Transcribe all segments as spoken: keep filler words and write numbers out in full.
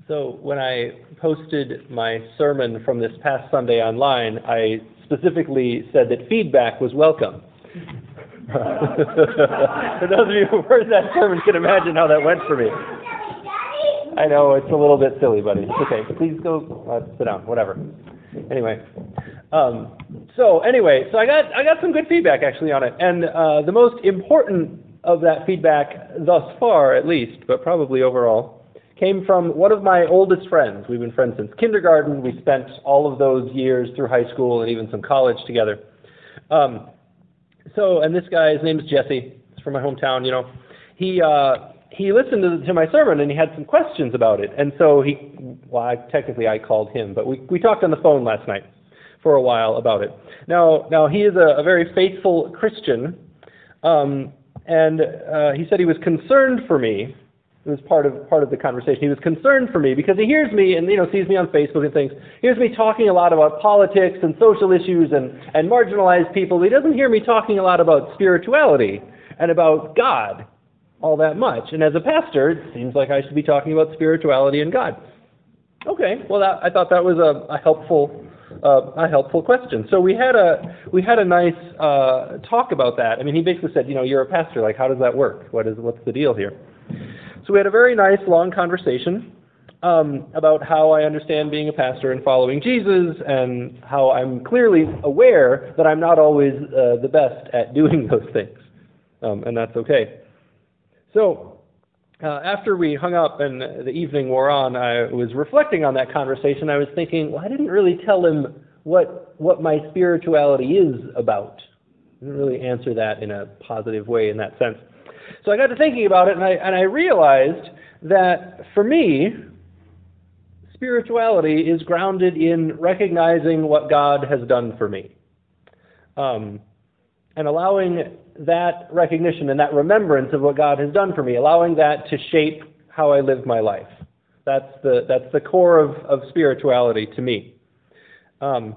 So when I posted my sermon from this past Sunday online, I specifically said that feedback was welcome. For those of you who heard that sermon can imagine how that went for me. I know, it's a little bit silly, buddy. It's okay. Please go uh, sit down, whatever. Anyway. Um, so anyway, so I got I got some good feedback actually on it. And uh, the most important of that feedback thus far, at least, but probably overall, came from one of my oldest friends. We've been friends since kindergarten. We spent all of those years through high school and even some college together. Um, so, and this guy, his name is Jesse. He's from my hometown, you know. He uh, he listened to, to my sermon and he had some questions about it. And so he, well, I, technically I called him, but we, we talked on the phone last night for a while about it. Now, now he is a, a very faithful Christian, um, and uh, he said he was concerned for me. It was part of part of the conversation. He was concerned for me because he hears me and you know sees me on Facebook and things. He hears me talking a lot about politics and social issues and, and marginalized people. But he doesn't hear me talking a lot about spirituality and about God all that much. And as a pastor, it seems like I should be talking about spirituality and God. Okay, well, that, I thought that was a, a helpful uh, a helpful question. So we had a we had a nice uh, talk about that. I mean, he basically said, you know, you're a pastor. Like, how does that work? What is what's the deal here? So we had a very nice, long conversation um, about how I understand being a pastor and following Jesus, and how I'm clearly aware that I'm not always uh, the best at doing those things, um, and that's okay. So uh, after we hung up and the evening wore on, I was reflecting on that conversation. I was thinking, well, I didn't really tell him what what my spirituality is about. I didn't really answer that in a positive way in that sense. So I got to thinking about it, and I, and I realized that for me, spirituality is grounded in recognizing what God has done for me, um, and allowing that recognition and that remembrance of what God has done for me, allowing that to shape how I live my life. That's the that's the core of, of spirituality to me. Um,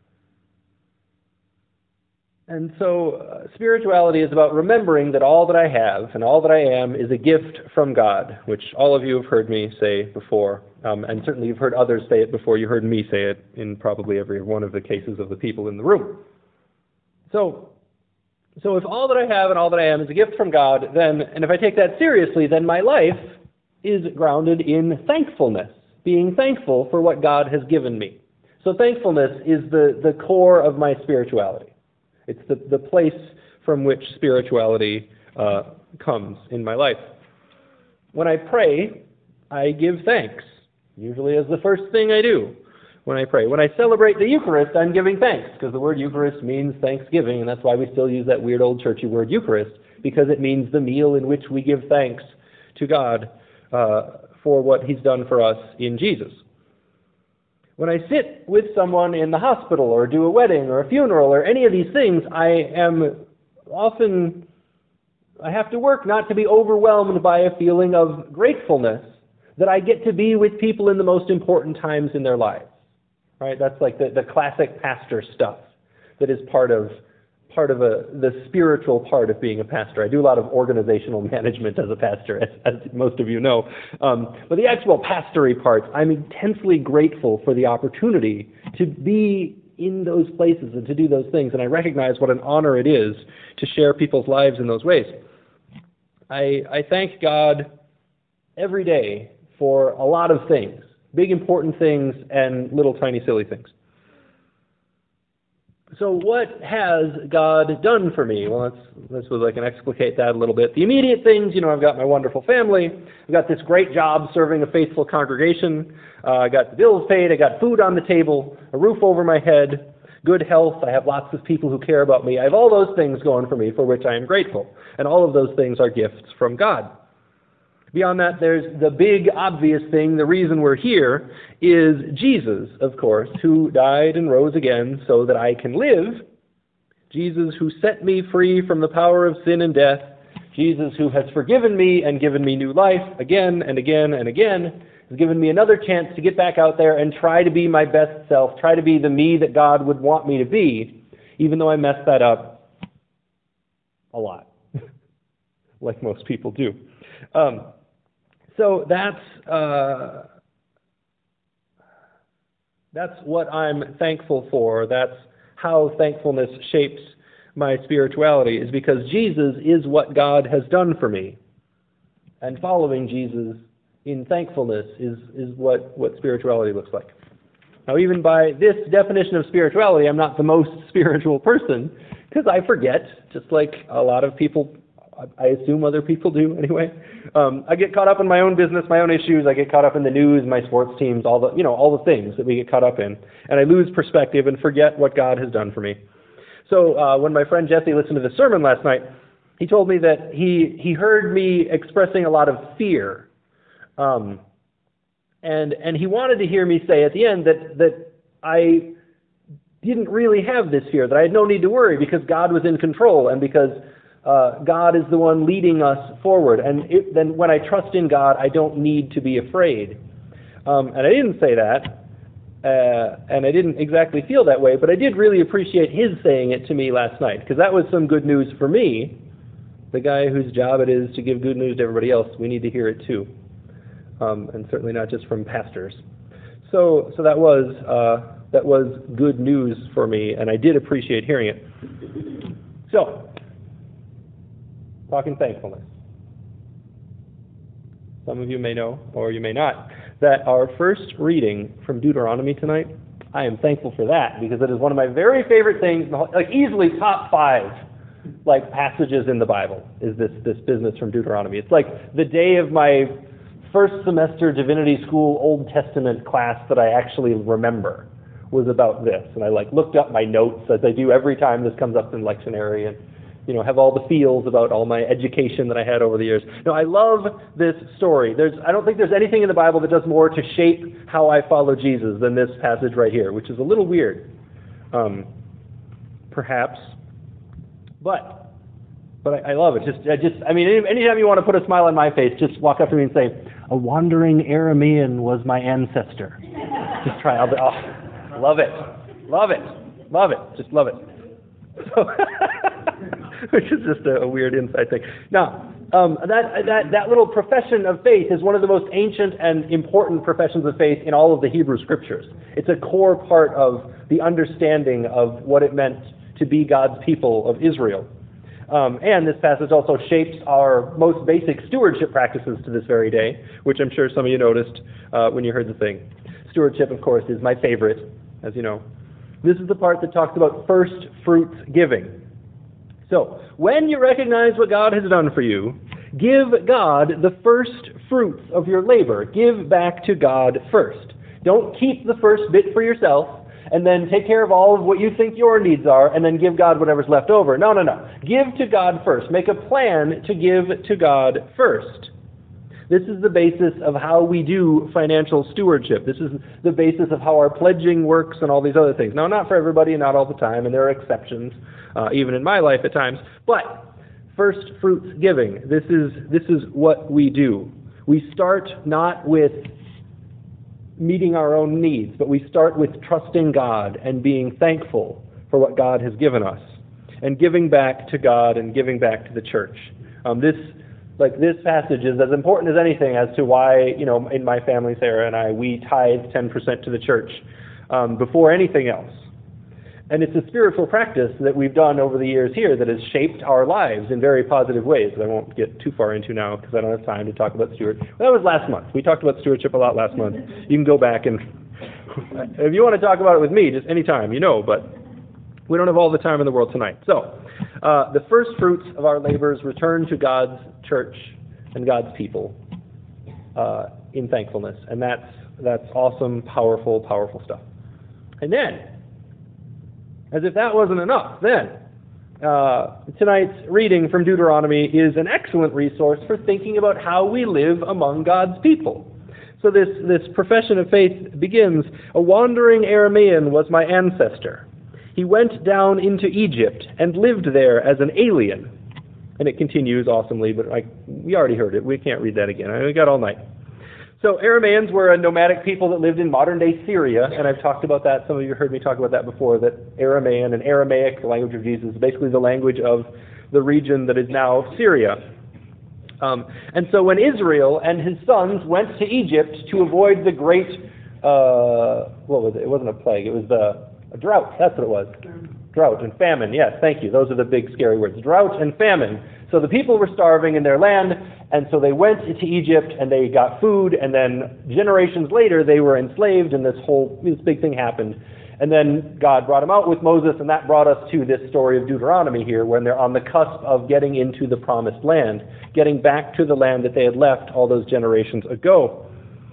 And so uh, spirituality is about remembering that all that I have and all that I am is a gift from God, which all of you have heard me say before, um, and certainly you've heard others say it before you heard me say it in probably every one of the cases of the people in the room. So, so if all that I have and all that I am is a gift from God, then, and if I take that seriously, then my life is grounded in thankfulness, being thankful for what God has given me. So thankfulness is the, the core of my spirituality. It's the, the place from which spirituality uh, comes in my life. When I pray, I give thanks, usually as the first thing I do when I pray. When I celebrate the Eucharist, I'm giving thanks, because the word Eucharist means thanksgiving, and that's why we still use that weird old churchy word Eucharist, because it means the meal in which we give thanks to God uh, for what He's done for us in Jesus. When I sit with someone in the hospital or do a wedding or a funeral or any of these things, I am often, I have to work not to be overwhelmed by a feeling of gratefulness that I get to be with people in the most important times in their lives. Right? That's like the, the classic pastor stuff that is part of part of a, the spiritual part of being a pastor. I do a lot of organizational management as a pastor, as, as most of you know. Um, but the actual pastory part, I'm intensely grateful for the opportunity to be in those places and to do those things. And I recognize what an honor it is to share people's lives in those ways. I, I thank God every day for a lot of things, big important things and little tiny silly things. So what has God done for me? Well, let's, let's suppose I can explicate that a little bit. The immediate things, you know, I've got my wonderful family. I've got this great job serving a faithful congregation. Uh, I got the bills paid. I got food on the table, a roof over my head, good health. I have lots of people who care about me. I have all those things going for me for which I am grateful. And all of those things are gifts from God. Beyond that, there's the big obvious thing. The reason we're here is Jesus, of course, who died and rose again so that I can live. Jesus who set me free from the power of sin and death. Jesus who has forgiven me and given me new life again and again and again. Has given me another chance to get back out there and try to be my best self. Try to be the me that God would want me to be, even though I messed that up a lot, like most people do. Um, So that's uh, That's what I'm thankful for. That's how thankfulness shapes my spirituality, is because Jesus is what God has done for me. And following Jesus in thankfulness is, is what, what spirituality looks like. Now, even by this definition of spirituality, I'm not the most spiritual person, because I forget, just like a lot of people, I assume other people do anyway. Um, I get caught up in my own business, my own issues. I get caught up in the news, my sports teams, all the, you know, all the things that we get caught up in. And I lose perspective and forget what God has done for me. So uh, when my friend Jesse listened to the sermon last night, he told me that he, he heard me expressing a lot of fear. Um, and, and he wanted to hear me say at the end that, that I didn't really have this fear, that I had no need to worry because God was in control and because uh, God is the one leading us forward. And it, then when I trust in God, I don't need to be afraid. Um, and I didn't say that, uh, and I didn't exactly feel that way, but I did really appreciate his saying it to me last night, because that was some good news for me, the guy whose job it is to give good news to everybody else. We need to hear it too, um, and certainly not just from pastors. So, so that was uh, that was good news for me, and I did appreciate hearing it. So, talking thankfulness. Some of you may know, or you may not, that our first reading from Deuteronomy tonight, I am thankful for that, because it is one of my very favorite things, like easily top five like passages in the Bible, is this, this business from Deuteronomy. It's like the day of my first semester divinity school Old Testament class that I actually remember was about this. And I like looked up my notes, as I do every time this comes up in lectionary, and you know, have all the feels about all my education that I had over the years. No, I love this story. There's, I don't think there's anything in the Bible that does more to shape how I follow Jesus than this passage right here, which is a little weird, um, perhaps. But, but I, I love it. Just, I just, I mean, any, anytime you want to put a smile on my face, just walk up to me and say, "A wandering Aramean was my ancestor." Just try. I'll be, oh, love it, love it, love it. Just love it. So, which is just a, a weird inside thing. Now, um, that, that, that little profession of faith is one of the most ancient and important professions of faith in all of the Hebrew Scriptures. It's a core part of the understanding of what it meant to be God's people of Israel. Um, and this passage also shapes our most basic stewardship practices to this very day, which I'm sure some of you noticed uh, when you heard the thing. Stewardship, of course, is my favorite, as you know. This is the part that talks about first fruits giving. So, when you recognize what God has done for you, give God the first fruits of your labor. Give back to God first. Don't keep the first bit for yourself and then take care of all of what you think your needs are and then give God whatever's left over. No, no, no. Give to God first. Make a plan to give to God first. This is the basis of how we do financial stewardship. This is the basis of how our pledging works and all these other things. Now, not for everybody and not all the time, and there are exceptions, uh, even in my life at times. But first fruits giving, this is this is what we do. We start not with meeting our own needs, but we start with trusting God and being thankful for what God has given us, and giving back to God and giving back to the church. Um, this Like this passage is as important as anything as to why, you know, in my family, Sarah and I, we tithe ten percent to the church um, before anything else. And it's a spiritual practice that we've done over the years here that has shaped our lives in very positive ways that I won't get too far into now because I don't have time to talk about stewardship. Well, that was last month. We talked about stewardship a lot last month. You can go back and, if you want to talk about it with me, just anytime, you know, but we don't have all the time in the world tonight. So, uh, the first fruits of our labors return to God's church and God's people uh, in thankfulness. And that's that's awesome, powerful, powerful stuff. And then, as if that wasn't enough, then uh, tonight's reading from Deuteronomy is an excellent resource for thinking about how we live among God's people. So this, this profession of faith begins, "A wandering Aramean was my ancestor. He went down into Egypt and lived there as an alien." And it continues awesomely, but I, we already heard it. We can't read that again. I we got all night. So Arameans were a nomadic people that lived in modern-day Syria, and I've talked about that. Some of you heard me talk about that before, that Aramean and Aramaic, the language of Jesus, is basically the language of the region that is now Syria. Um, and so when Israel and his sons went to Egypt to avoid the great uh, what was it? It wasn't a plague. It was the a drought. That's what it was. Drought and famine. Yes, thank you. Those are the big scary words. Drought and famine. So the people were starving in their land, and so they went to Egypt and they got food, and then generations later they were enslaved, and this whole this big thing happened. And then God brought them out with Moses, and that brought us to this story of Deuteronomy here, when they're on the cusp of getting into the promised land, getting back to the land that they had left all those generations ago.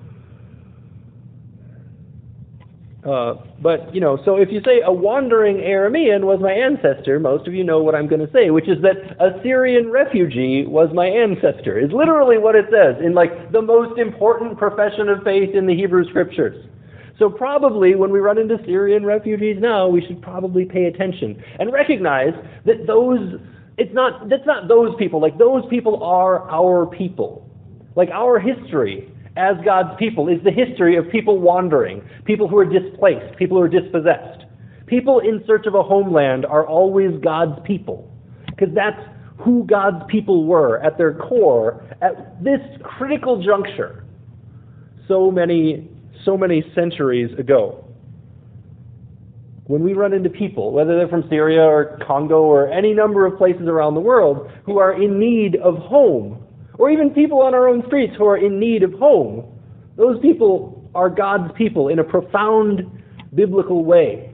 Uh, but, you know, so if you say a wandering Aramean was my ancestor, most of you know what I'm going to say, which is that a Syrian refugee was my ancestor. It's literally what it says in, like, the most important profession of faith in the Hebrew Scriptures. So probably when we run into Syrian refugees now, we should probably pay attention and recognize that those, it's not, that's not those people. Like, those people are our people. Like, our history as God's people is the history of people wandering, people who are displaced, people who are dispossessed. People in search of a homeland are always God's people, because that's who God's people were at their core at this critical juncture so many, so many centuries ago. When we run into people, whether they're from Syria or Congo or any number of places around the world, who are in need of home, or even people on our own streets who are in need of home, those people are God's people in a profound biblical way.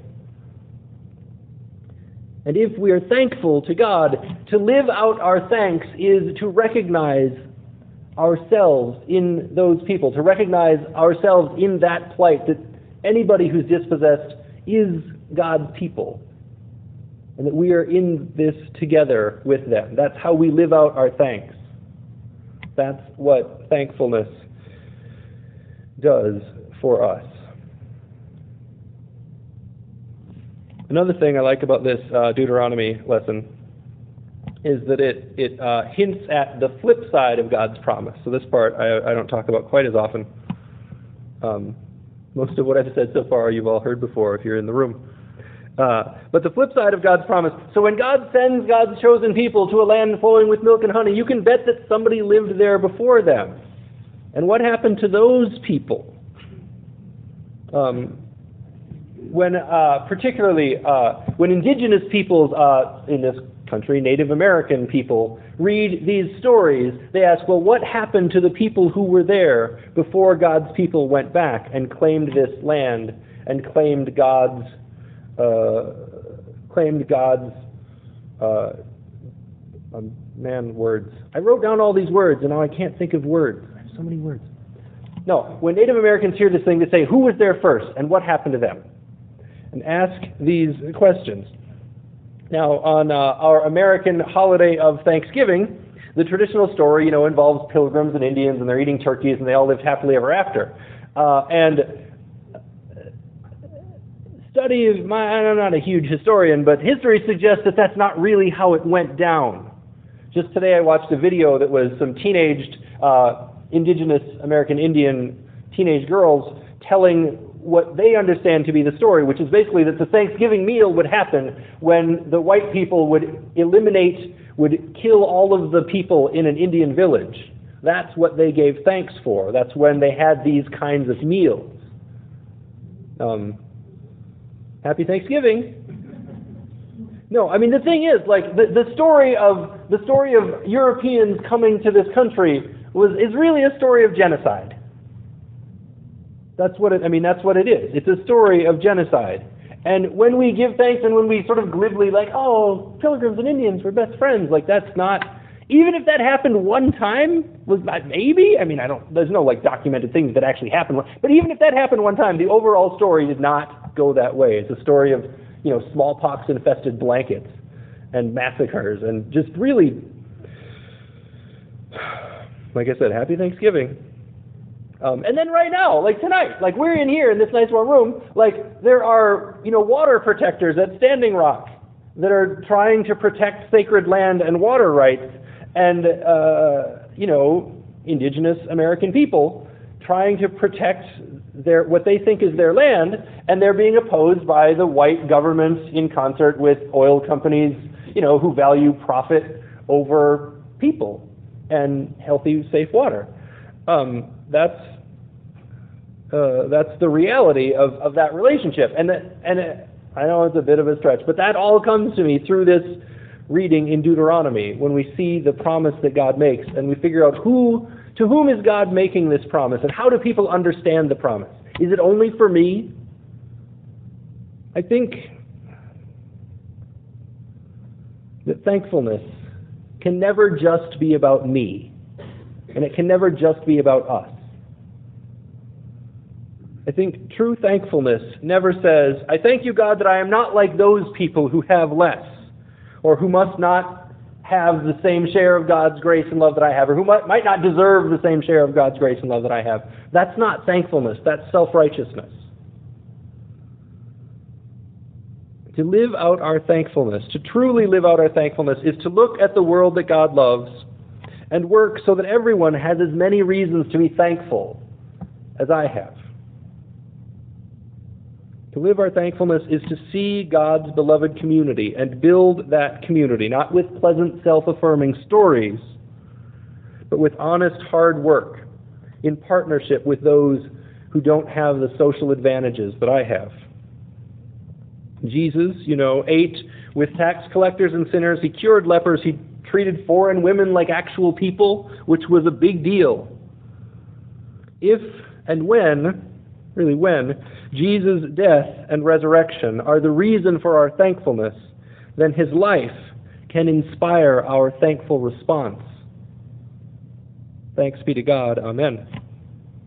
And if we are thankful to God, to live out our thanks is to recognize ourselves in those people, to recognize ourselves in that plight, that anybody who's dispossessed is God's people, and that we are in this together with them. That's how we live out our thanks. That's what thankfulness does for us. Another thing I like about this uh, Deuteronomy lesson is that it, it uh, hints at the flip side of God's promise. So this part I, I don't talk about quite as often. Um, most of what I've said so far you've all heard before if you're in the room. Uh, but the flip side of God's promise, so when God sends God's chosen people to a land flowing with milk and honey, you can bet that somebody lived there before them. And what happened to those people? Um, when, uh, particularly, uh, when indigenous peoples uh, in this country, Native American people, read these stories, they ask, well, what happened to the people who were there before God's people went back and claimed this land and claimed God's Uh, claimed God's, uh, um, man, words. I wrote down all these words, and now I can't think of words. I have so many words. No, when Native Americans hear this thing, they say, who was there first, and what happened to them? And ask these questions. Now, on uh, our American holiday of Thanksgiving, the traditional story, you know, involves pilgrims and Indians, and they're eating turkeys, and they all lived happily ever after. Uh, and study of my, I'm not a huge historian, but history suggests that that's not really how it went down. Just today I watched a video that was some teenaged uh, indigenous American Indian teenage girls telling what they understand to be the story, which is basically that the Thanksgiving meal would happen when the white people would eliminate, would kill all of the people in an Indian village. That's what they gave thanks for. That's when they had these kinds of meals. Um, Happy Thanksgiving. No, I mean, the thing is, like, the, the story of the story of Europeans coming to this country was is really a story of genocide. That's what it, I mean, that's what it is. It's a story of genocide. And when we give thanks and when we sort of glibly, like, oh, pilgrims and Indians were best friends, like, that's not, even if that happened one time, was that maybe? I mean, I don't, there's no, like, documented things that actually happened. But even if that happened one time, the overall story did not go that way. It's a story of, you know, smallpox-infested blankets and massacres and just really, like I said, happy Thanksgiving. Um, and then right now, like tonight, like we're in here in this nice warm room, like there are, you know, water protectors at Standing Rock that are trying to protect sacred land and water rights, and, uh, you know, indigenous American people trying to protect their what they think is their land, and they're being opposed by the white government in concert with oil companies, you know, who value profit over people and healthy, safe water. Um, that's uh, that's the reality of, of that relationship. And, that, and it, I know it's a bit of a stretch, but that all comes to me through this reading in Deuteronomy, when we see the promise that God makes, and we figure out who, to whom is God making this promise, and how do people understand the promise? Is it only for me? I think that thankfulness can never just be about me, and it can never just be about us. I think true thankfulness never says, I thank you, God, that I am not like those people who have less, or who must not have the same share of God's grace and love that I have, or who might, might not deserve the same share of God's grace and love that I have. That's not thankfulness. That's self-righteousness. To live out our thankfulness, to truly live out our thankfulness, is to look at the world that God loves and work so that everyone has as many reasons to be thankful as I have. To live our thankfulness is to see God's beloved community and build that community, not with pleasant self-affirming stories, but with honest hard work in partnership with those who don't have the social advantages that I have. Jesus, you know, ate with tax collectors and sinners. He cured lepers. He treated foreign women like actual people, which was a big deal. If and when, really when, Jesus' death and resurrection are the reason for our thankfulness, then his life can inspire our thankful response. Thanks be to God. Amen.